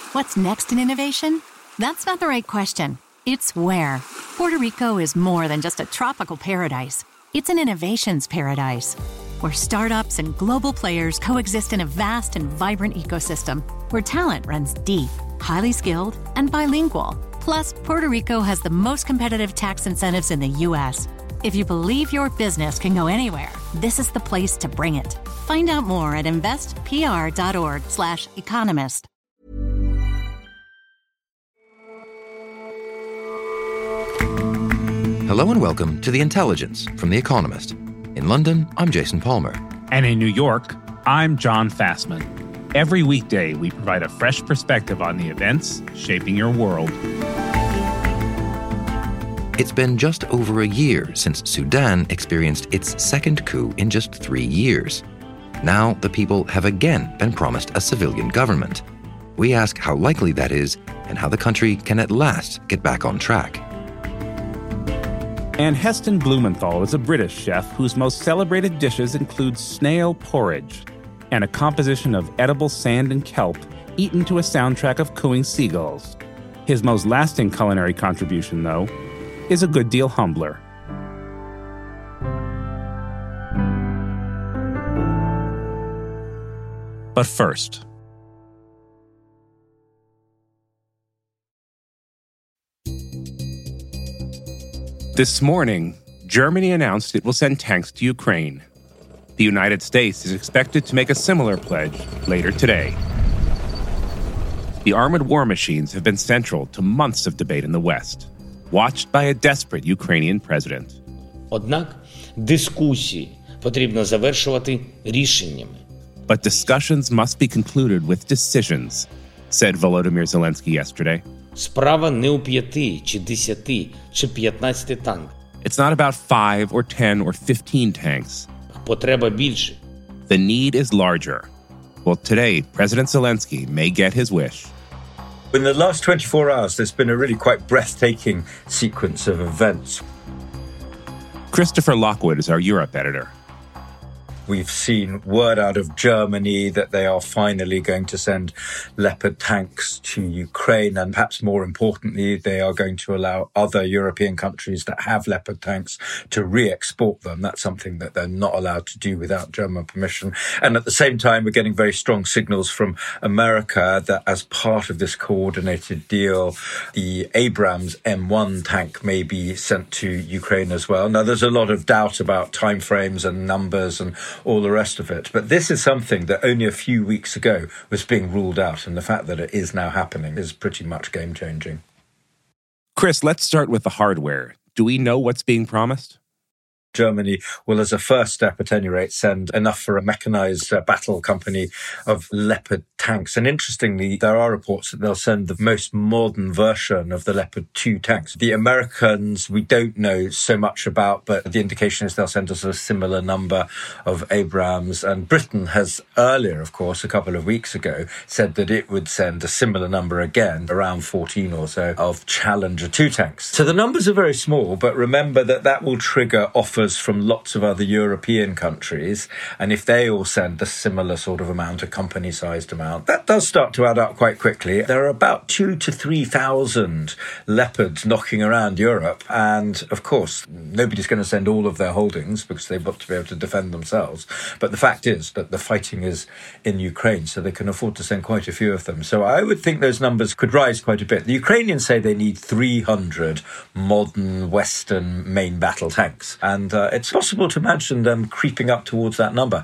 What's next in innovation? That's not the right question. It's where. Puerto Rico is more than just a tropical paradise. It's an innovations paradise, where startups and global players coexist in a vast and vibrant ecosystem, where talent runs deep, highly skilled, and bilingual. Plus, Puerto Rico has the most competitive tax incentives in the U.S. If you believe your business can go anywhere, this is the place to bring it. Find out more at investpr.org/economist. Hello and welcome to The Intelligence from The Economist. In London, I'm Jason Palmer. And in New York, I'm John Fassman. Every weekday, we provide a fresh perspective on the events shaping your world. It's been just over a year since Sudan experienced its second coup in just 3 years. Now, the people have again been promised a civilian government. We ask how likely that is and how the country can at last get back on track. And Heston Blumenthal is a British chef whose most celebrated dishes include snail porridge and a composition of edible sand and kelp eaten to a soundtrack of cooing seagulls. His most lasting culinary contribution, though, is a good deal humbler. But first, this morning, Germany announced it will send tanks to Ukraine. The United States is expected to make a similar pledge later today. The armored war machines have been central to months of debate in the West, watched by a desperate Ukrainian president. Однак дискусії потрібно завершувати рішеннями. But discussions must be concluded with decisions, said Volodymyr Zelensky yesterday. Справа не у 5 чи 10 чи 15 танках. It's not about 5 or 10 or 15 tanks. Потреба більше. The need is larger. Well, today, President Zelensky may get his wish. In the last 24 hours, there's been a really quite breathtaking sequence of events. Christopher Lockwood is our Europe editor. We've seen word out of Germany that they are finally going to send Leopard tanks to Ukraine. And perhaps more importantly, they are going to allow other European countries that have Leopard tanks to re-export them. That's something that they're not allowed to do without German permission. And at the same time, we're getting very strong signals from America that as part of this coordinated deal, the Abrams M1 tank may be sent to Ukraine as well. Now, there's a lot of doubt about timeframes and numbers and all the rest of it. But this is something that only a few weeks ago was being ruled out. And the fact that it is now happening is pretty much game-changing. Chris, let's start with the hardware. Do we know what's being promised? Germany will, as a first step at any rate, send enough for a mechanized battle company of Leopard tanks. And interestingly, there are reports that they'll send the most modern version of the Leopard 2 tanks. The Americans, we don't know so much about, but the indication is they'll send us a similar number of Abrams. And Britain has earlier, of course, a couple of weeks ago, said that it would send a similar number again, around 14 or so, of Challenger 2 tanks. So the numbers are very small, but remember that that will trigger offers from lots of other European countries. And if they all send a similar sort of amount, a company-sized amount, that does start to add up quite quickly. There are about 2,000 to 3,000 Leopards knocking around Europe. And of course, nobody's going to send all of their holdings because they've got to be able to defend themselves. But the fact is that the fighting is in Ukraine, so they can afford to send quite a few of them. So I would think those numbers could rise quite a bit. The Ukrainians say they need 300 modern Western main battle tanks. And it's possible to imagine them creeping up towards that number.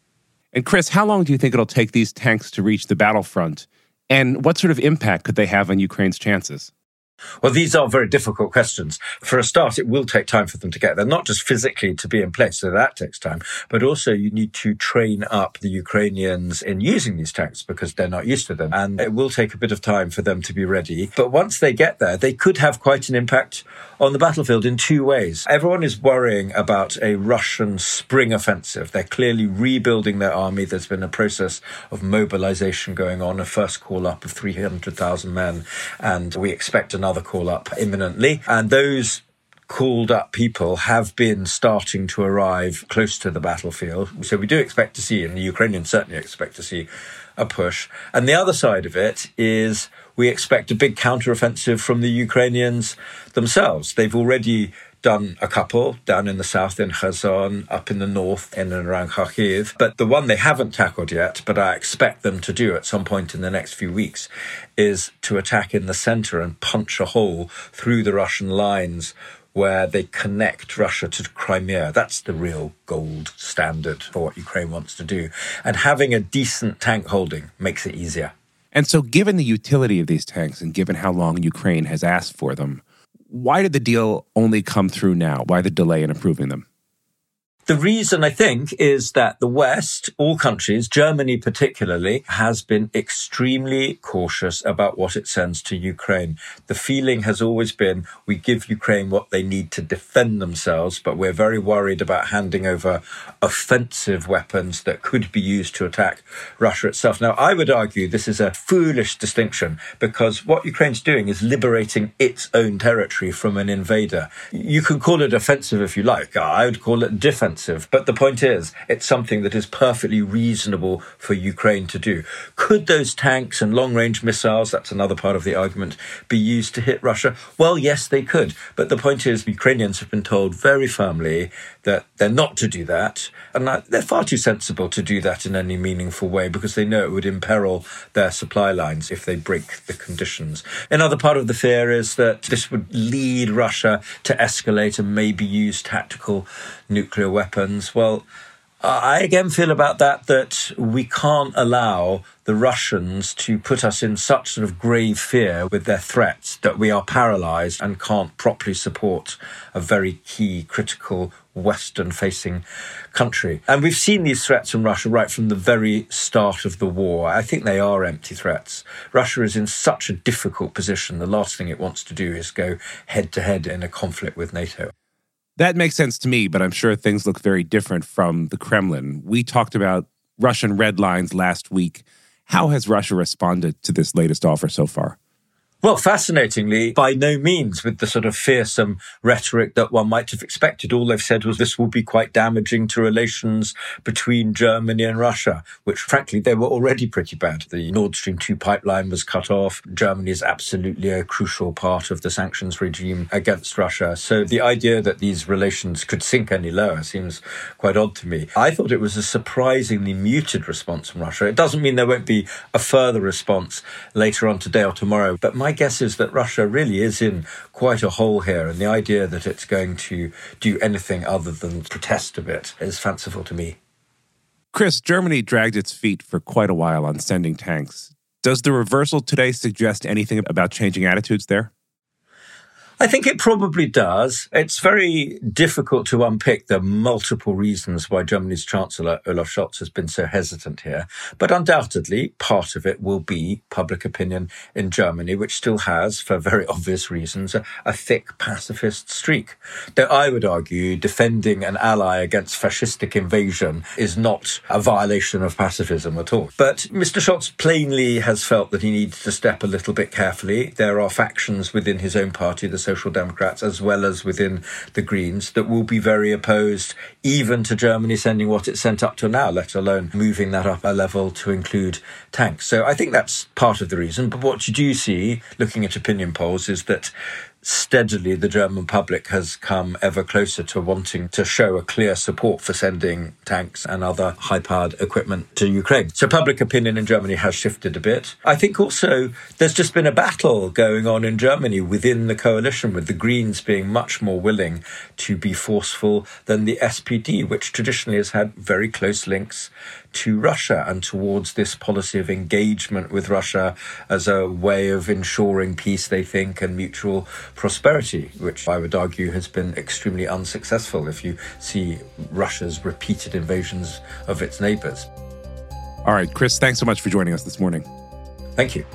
And Chris, how long do you think it'll take these tanks to reach the battlefront? And what sort of impact could they have on Ukraine's chances? Well, these are very difficult questions. For a start, it will take time for them to get there, not just physically to be in place, so that takes time, but also you need to train up the Ukrainians in using these tanks because they're not used to them. And it will take a bit of time for them to be ready. But once they get there, they could have quite an impact on the battlefield in two ways. Everyone is worrying about a Russian spring offensive. They're clearly rebuilding their army. There's been a process of mobilization going on, a first call up of 300,000 men, and we expect another call up imminently. And those called up people have been starting to arrive close to the battlefield. So we do expect to see, and the Ukrainians certainly expect to see, a push. And the other side of it is we expect a big counteroffensive from the Ukrainians themselves. They've already done a couple down in the south in Kherson, up in the north in and around Kharkiv. But the one they haven't tackled yet, but I expect them to do at some point in the next few weeks, is to attack in the center and punch a hole through the Russian lines where they connect Russia to Crimea. That's the real gold standard for what Ukraine wants to do. And having a decent tank holding makes it easier. And so given the utility of these tanks and given how long Ukraine has asked for them, why did the deal only come through now? Why the delay in approving them? The reason, I think, is that the West, all countries, Germany particularly, has been extremely cautious about what it sends to Ukraine. The feeling has always been we give Ukraine what they need to defend themselves, but we're very worried about handing over offensive weapons that could be used to attack Russia itself. Now, I would argue this is a foolish distinction because what Ukraine's doing is liberating its own territory from an invader. You can call it offensive if you like. I would call it defensive. But the point is, it's something that is perfectly reasonable for Ukraine to do. Could those tanks and long-range missiles, that's another part of the argument, be used to hit Russia? Well, yes, they could. But the point is, Ukrainians have been told very firmly that they're not to do that. And they're far too sensible to do that in any meaningful way because they know it would imperil their supply lines if they break the conditions. Another part of the fear is that this would lead Russia to escalate and maybe use tactical nuclear weapons. Well, I again feel about that we can't allow the Russians to put us in such sort of grave fear with their threats that we are paralyzed and can't properly support a very key, critical, Western-facing country. And we've seen these threats from Russia right from the very start of the war. I think they are empty threats. Russia is in such a difficult position. The last thing it wants to do is go head-to-head in a conflict with NATO. That makes sense to me, but I'm sure things look very different from the Kremlin. We talked about Russian red lines last week. How has Russia responded to this latest offer so far? Well, fascinatingly, by no means with the sort of fearsome rhetoric that one might have expected. All they've said was this will be quite damaging to relations between Germany and Russia, which, frankly, they were already pretty bad. The Nord Stream 2 pipeline was cut off. Germany is absolutely a crucial part of the sanctions regime against Russia. So the idea that these relations could sink any lower seems quite odd to me. I thought it was a surprisingly muted response from Russia. It doesn't mean there won't be a further response later on today or tomorrow, but my guess is that Russia really is in quite a hole here, and the idea that it's going to do anything other than protest a bit is fanciful to me. Chris, Germany dragged its feet for quite a while on sending tanks. Does the reversal today suggest anything about changing attitudes there? I think it probably does. It's very difficult to unpick the multiple reasons why Germany's Chancellor Olaf Scholz has been so hesitant here. But undoubtedly, part of it will be public opinion in Germany, which still has, for very obvious reasons, a thick pacifist streak. Though I would argue defending an ally against fascistic invasion is not a violation of pacifism at all. But Mr. Scholz plainly has felt that he needs to step a little bit carefully. There are factions within his own party, the Social Democrats, as well as within the Greens, that will be very opposed even to Germany sending what it sent up to now, let alone moving that up a level to include tanks. So I think that's part of the reason. But what you do see, looking at opinion polls, is that steadily the German public has come ever closer to wanting to show a clear support for sending tanks and other high-powered equipment to Ukraine. So public opinion in Germany has shifted a bit. I think also there's just been a battle going on in Germany within the coalition, with the Greens being much more willing to be forceful than the SPD, which traditionally has had very close links to Russia and towards this policy of engagement with Russia as a way of ensuring peace, they think, and mutual prosperity, which I would argue has been extremely unsuccessful if you see Russia's repeated invasions of its neighbours. All right, Chris, thanks so much for joining us this morning. Thank you.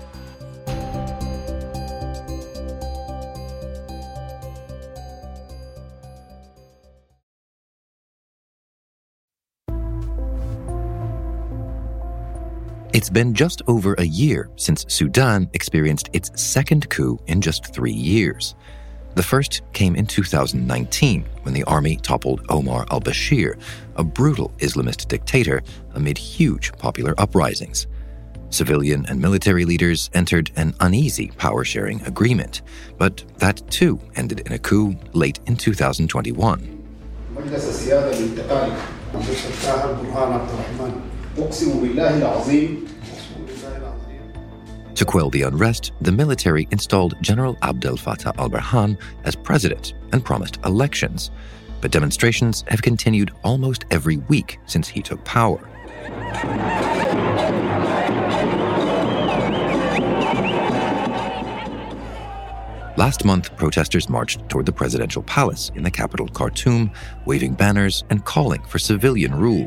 It's been just over a year since Sudan experienced its second coup in just 3 years. The first came in 2019, when the army toppled Omar al-Bashir, a brutal Islamist dictator, amid huge popular uprisings. Civilian and military leaders entered an uneasy power-sharing agreement, but that too ended in a coup late in 2021. To quell the unrest, the military installed General Abdel Fattah al-Burhan as president and promised elections. But demonstrations have continued almost every week since he took power. Last month, protesters marched toward the presidential palace in the capital Khartoum, waving banners and calling for civilian rule.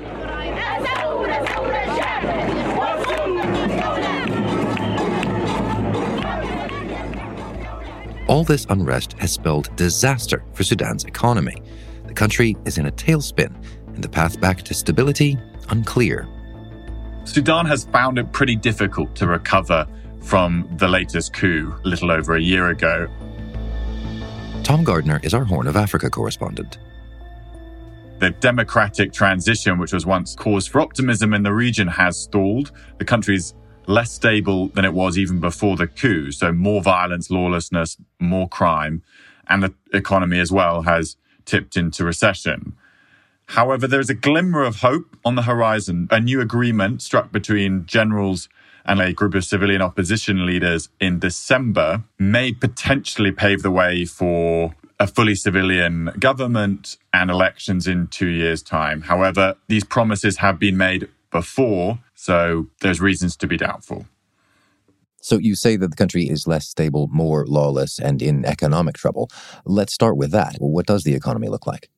All this unrest has spelled disaster for Sudan's economy. The country is in a tailspin, and the path back to stability unclear. Sudan has found it pretty difficult to recover from the latest coup a little over a year ago. Tom Gardner is our Horn of Africa correspondent. The democratic transition, which was once cause for optimism in the region, has stalled. The country's less stable than it was even before the coup. So more violence, lawlessness, more crime, and the economy as well has tipped into recession. However, there's a glimmer of hope on the horizon. A new agreement struck between generals and a group of civilian opposition leaders in December may potentially pave the way for a fully civilian government and elections in 2 years' time. However, these promises have been made before, so there's reasons to be doubtful. So you say that the country is less stable, more lawless, and in economic trouble. Let's start with that. What does the economy look like?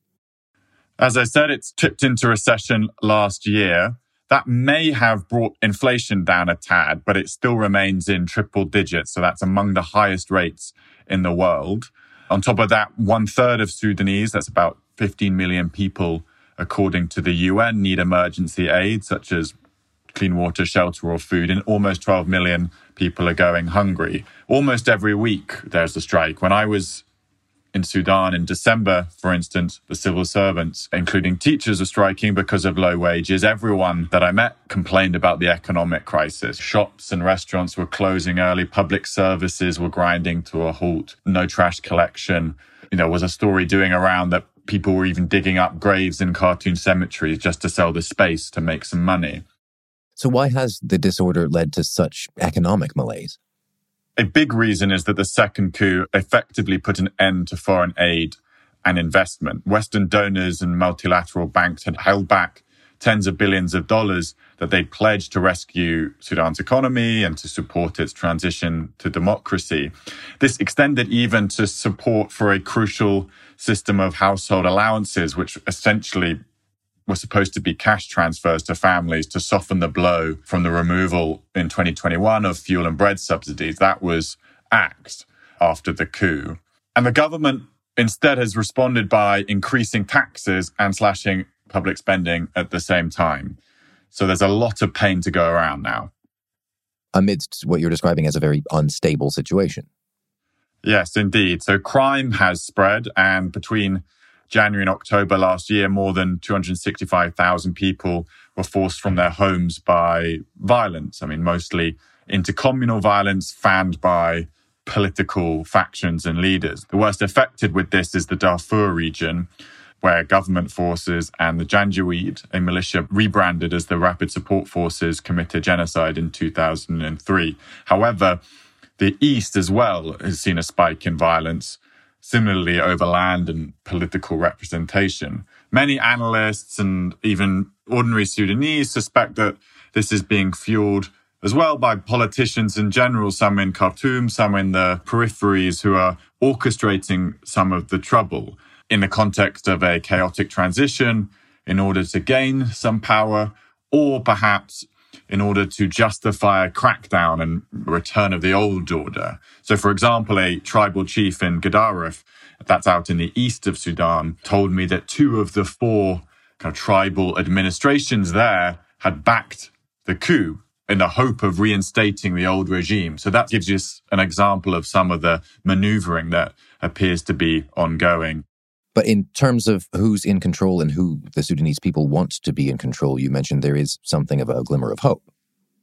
As I said, it's tipped into recession last year. That may have brought inflation down a tad, but it still remains in triple digits. So that's among the highest rates in the world. On top of that, 1/3 of Sudanese, that's about 15 million people, according to the UN, need emergency aid, such as clean water, shelter, or food, and almost 12 million people are going hungry. Almost every week there's a strike. When I was in Sudan in December, for instance, the civil servants, including teachers, are striking because of low wages. Everyone that I met complained about the economic crisis. Shops and restaurants were closing early. Public services were grinding to a halt. No trash collection. There was a story doing around that people were even digging up graves in Khartoum cemeteries just to sell the space to make some money. So why has the disorder led to such economic malaise? A big reason is that the second coup effectively put an end to foreign aid and investment. Western donors and multilateral banks had held back tens of billions of dollars that they'd pledged to rescue Sudan's economy and to support its transition to democracy. This extended even to support for a crucial system of household allowances, which essentially were supposed to be cash transfers to families to soften the blow from the removal in 2021 of fuel and bread subsidies. That was axed after the coup. And the government instead has responded by increasing taxes and slashing public spending at the same time. So there's a lot of pain to go around now. Amidst what you're describing as a very unstable situation. Yes, indeed. So crime has spread, and between January and October last year, more than 265,000 people were forced from their homes by violence. Mostly intercommunal violence fanned by political factions and leaders. The worst affected with this is the Darfur region, where government forces and the Janjaweed, a militia rebranded as the Rapid Support Forces, committed genocide in 2003. However, the East as well has seen a spike in violence, similarly over land and political representation. Many analysts and even ordinary Sudanese suspect that this is being fueled as well by politicians in general, some in Khartoum, some in the peripheries, who are orchestrating some of the trouble in the context of a chaotic transition in order to gain some power, or perhaps in order to justify a crackdown and return of the old order. So, for example, a tribal chief in Gedaref, that's out in the east of Sudan, told me that 2 of the 4 tribal administrations there had backed the coup in the hope of reinstating the old regime. So that gives you an example of some of the maneuvering that appears to be ongoing. But in terms of who's in control and who the Sudanese people want to be in control, you mentioned there is something of a glimmer of hope.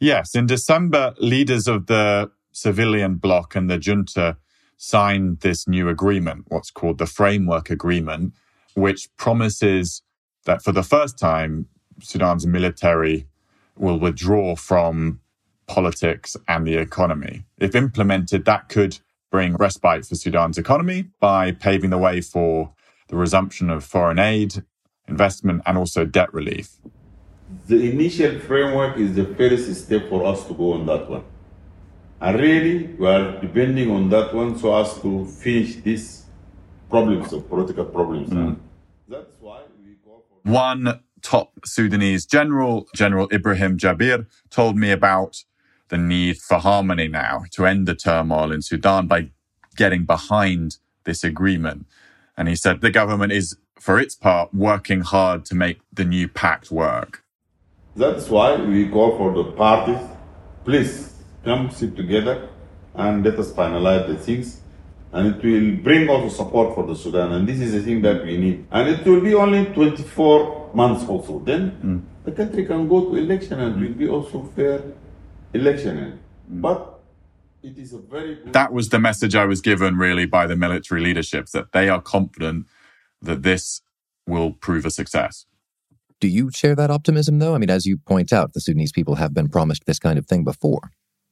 Yes, in December, leaders of the civilian bloc and the junta signed this new agreement, what's called the Framework Agreement, which promises that for the first time, Sudan's military will withdraw from politics and the economy. If implemented, that could bring respite for Sudan's economy by paving the way for the resumption of foreign aid, investment, and also debt relief. The initial framework is the first step for us to go on that one. And really, we are depending on that one so as to finish these problems, of political problems. That's why we go for... One top Sudanese general, General Ibrahim Jabir, told me about the need for harmony now to end the turmoil in Sudan by getting behind this agreement. And he said the government is, for its part, working hard to make the new pact work. That's why we call for the parties, please come sit together and let us finalize the things. And it will bring also support for the Sudan. And this is the thing that we need. And it will be only 24 months also. Then the country can go to election and it will be also fair election. But it is a very good... That was the message I was given really by the military leadership, that they are confident that this will prove a success. Do you share that optimism, though? I mean, as you point out, the Sudanese people have been promised this kind of thing before.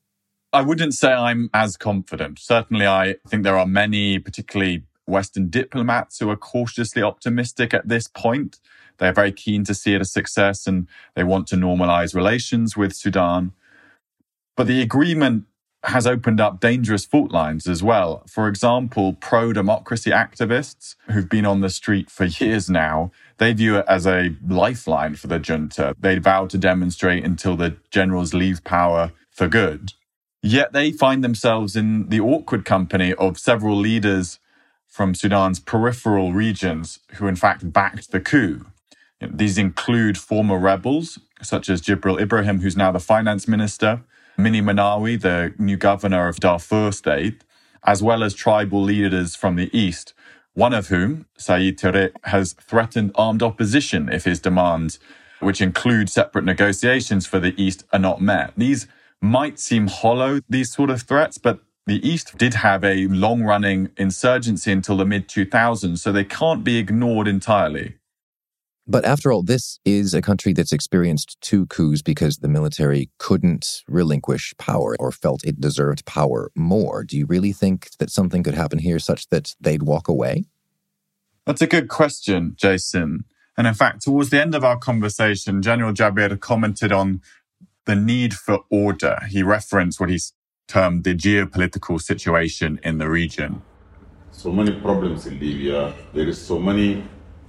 I wouldn't say I'm as confident. Certainly, I think there are many, particularly Western diplomats, who are cautiously optimistic at this point. They're very keen to see it a success and they want to normalize relations with Sudan. But the agreement has opened up dangerous fault lines as well. For example, pro-democracy activists who've been on the street for years now, they view it as a lifeline for the junta. They vow to demonstrate until the generals leave power for good. Yet they find themselves in the awkward company of several leaders from Sudan's peripheral regions who in fact backed the coup. These include former rebels, such as Jibril Ibrahim, who's now the finance minister, Mini Manawi, the new governor of Darfur state, as well as tribal leaders from the east, one of whom, Said Ture, has threatened armed opposition if his demands, which include separate negotiations for the east, are not met. These might seem hollow, these sort of threats, but the east did have a long-running insurgency until the mid-2000s, so they can't be ignored entirely. But after all, this is a country that's experienced 2 coups because the military couldn't relinquish power or felt it deserved power more. Do you really think that something could happen here such that they'd walk away? That's a good question, Jason. And in fact, towards the end of our conversation, General Jabir commented on the need for order. He referenced what he's termed the geopolitical situation in the region. So many problems in Libya. There is so many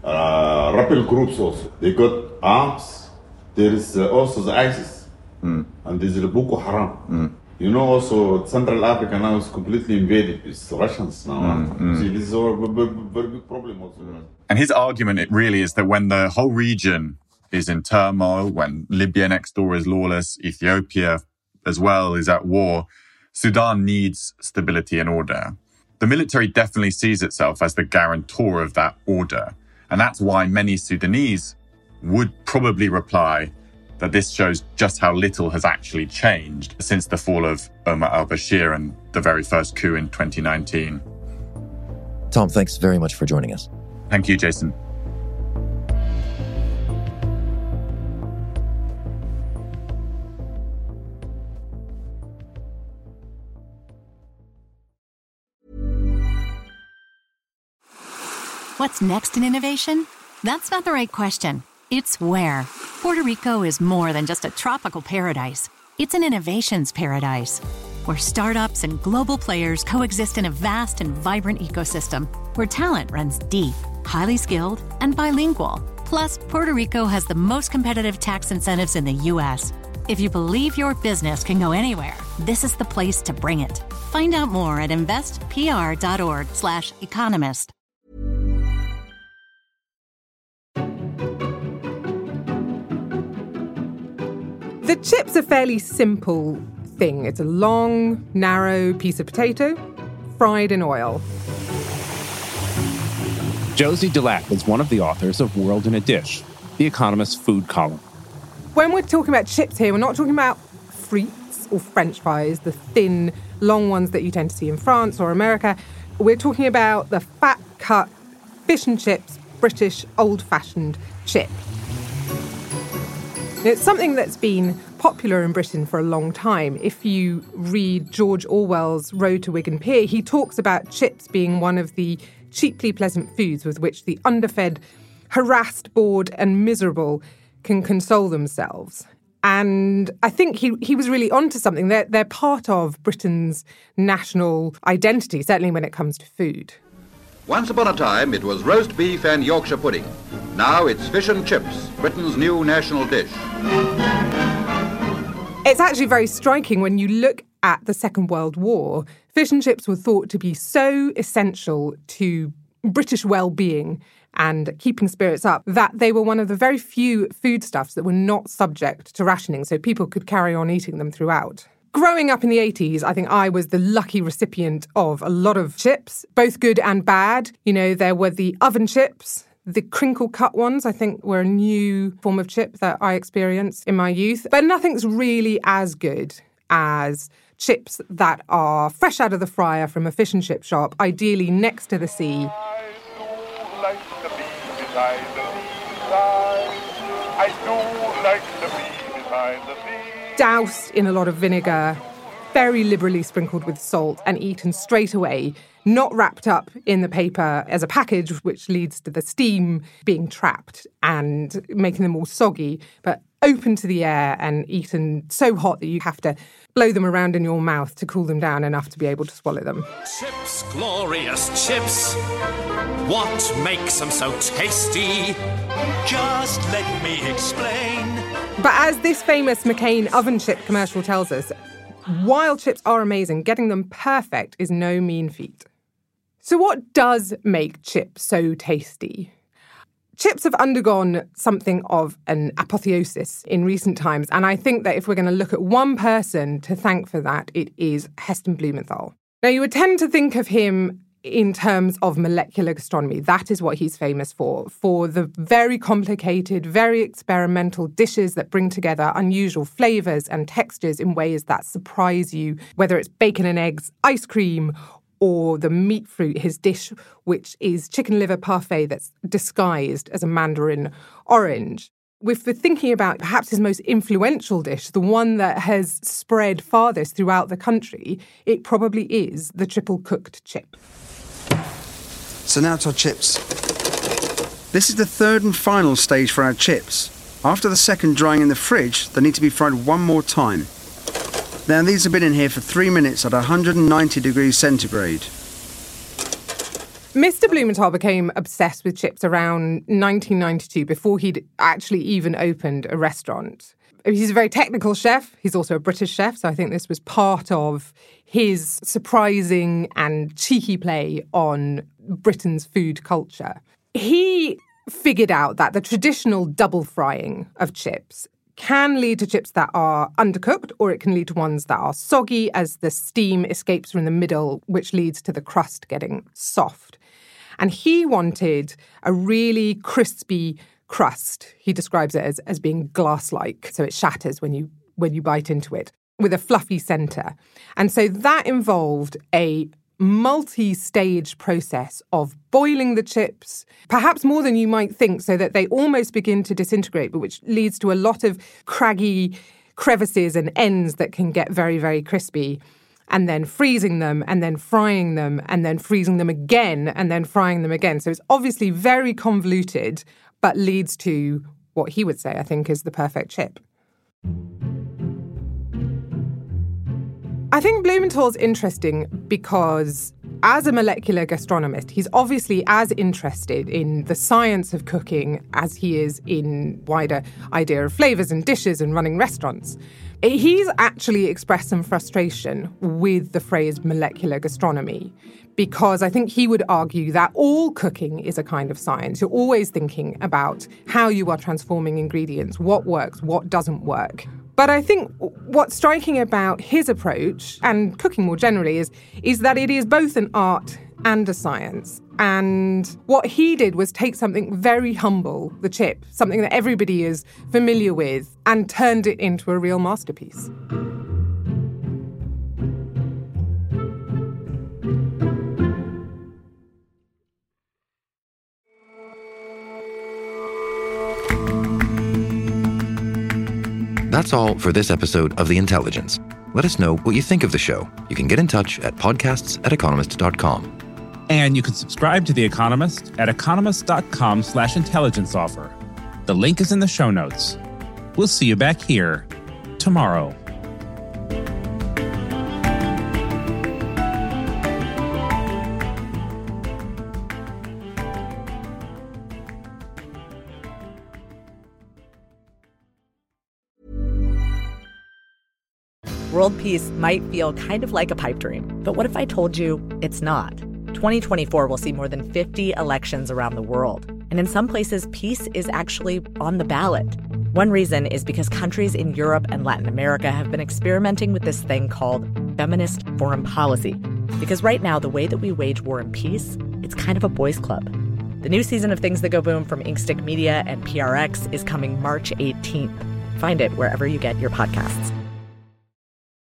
rebel groups also. They got arms. There is also the ISIS. And there's the Boko Haram. You know, also Central Africa now is completely invaded. It's Russians now. See, this is a very big problem also. And his argument really is that when the whole region is in turmoil, when Libya next door is lawless, Ethiopia as well is at war, Sudan needs stability and order. The military definitely sees itself as the guarantor of that order. And that's why many Sudanese would probably reply that this shows just how little has actually changed since the fall of Omar al-Bashir and the very first coup in 2019. Tom, thanks very much for joining us. Thank you, Jason. What's next in innovation? That's not the right question. It's where. Puerto Rico is more than just a tropical paradise. It's an innovations paradise, where startups and global players coexist in a vast and vibrant ecosystem, where talent runs deep, highly skilled, and bilingual. Plus, Puerto Rico has the most competitive tax incentives in the U.S. If you believe your business can go anywhere, this is the place to bring it. Find out more at investpr.org/economist. The chip's a fairly simple thing. It's a long, narrow piece of potato fried in oil. Josie Delac is one of the authors of World in a Dish, The Economist's food column. When we're talking about chips here, we're not talking about frites or French fries, the thin, long ones that you tend to see in France or America. We're talking about the fat-cut fish and chips, British old-fashioned chip. It's something that's been popular in Britain for a long time. If you read George Orwell's Road to Wigan Pier, he talks about chips being one of the cheaply pleasant foods with which the underfed, harassed, bored and miserable can console themselves. And I think he was really onto something. They're part of Britain's national identity, certainly when it comes to food. Once upon a time, it was roast beef and Yorkshire pudding. Now it's fish and chips, Britain's new national dish. It's actually very striking when you look at the Second World War. Fish and chips were thought to be so essential to British well-being and keeping spirits up that they were one of the very few foodstuffs that were not subject to rationing, so people could carry on eating them throughout. Growing up in the 80s, I think I was the lucky recipient of a lot of chips, both good and bad. You know, there were the oven chips, the crinkle-cut ones, I think, were a new form of chip that I experienced in my youth. But nothing's really as good as chips that are fresh out of the fryer from a fish and chip shop, ideally next to the sea. Doused in a lot of vinegar, very liberally sprinkled with salt and eaten straight away, not wrapped up in the paper as a package, which leads to the steam being trapped and making them all soggy, but open to the air and eaten so hot that you have to blow them around in your mouth to cool them down enough to be able to swallow them. Chips, glorious chips. What makes them so tasty? Just let me explain. But as this famous McCain oven chip commercial tells us, while chips are amazing, getting them perfect is no mean feat. So what does make chips so tasty? Chips have undergone something of an apotheosis in recent times, and I think that if we're going to look at one person to thank for that, it is Heston Blumenthal. Now, you would tend to think of him in terms of molecular gastronomy. That is what he's famous for the very complicated, very experimental dishes that bring together unusual flavours and textures in ways that surprise you, whether it's bacon and eggs, ice cream, or the meat fruit, his dish, which is chicken liver parfait that's disguised as a mandarin orange. If we're thinking about perhaps his most influential dish, the one that has spread farthest throughout the country, it probably is the triple cooked chip. So now to our chips. This is the third and final stage for our chips. After the second drying in the fridge, they need to be fried one more time. Now, these have been in here for 3 minutes at 190 degrees centigrade. Mr. Blumenthal became obsessed with chips around 1992, before he'd actually even opened a restaurant. He's a very technical chef. He's also a British chef, so I think this was part of his surprising and cheeky play on Britain's food culture. He figured out that the traditional double frying of chips can lead to chips that are undercooked, or it can lead to ones that are soggy as the steam escapes from the middle, which leads to the crust getting soft. And he wanted a really crispy crust. He describes it as being glass-like, so it shatters when you bite into it, with a fluffy centre. And so that involved a multi-stage process of boiling the chips, perhaps more than you might think, so that they almost begin to disintegrate, but which leads to a lot of craggy crevices and ends that can get very, very crispy, and then freezing them, and then frying them, and then freezing them again, and then frying them again. So it's obviously very convoluted, but leads to what he would say, I think, is the perfect chip. I think Blumenthal's interesting because as a molecular gastronomist, he's obviously as interested in the science of cooking as he is in wider idea of flavours and dishes and running restaurants. He's actually expressed some frustration with the phrase molecular gastronomy, because I think he would argue that all cooking is a kind of science. You're always thinking about how you are transforming ingredients, what works, what doesn't work. But I think what's striking about his approach, and cooking more generally, is that it is both an art and a science. And what he did was take something very humble, the chip, something that everybody is familiar with, and turned it into a real masterpiece. That's all for this episode of The Intelligence. Let us know what you think of the show. You can get in touch at podcasts@economist.com. And you can subscribe to The Economist at economist.com/intelligence offer. The link is in the show notes. We'll see you back here tomorrow. World peace might feel kind of like a pipe dream, but what if I told you it's not? 2024 will see more than 50 elections around the world, and in some places, peace is actually on the ballot. One reason is because countries in Europe and Latin America have been experimenting with this thing called feminist foreign policy, because right now, the way that we wage war and peace, it's kind of a boys' club. The new season of Things That Go Boom from Inkstick Media and PRX is coming March 18th. Find it wherever you get your podcasts.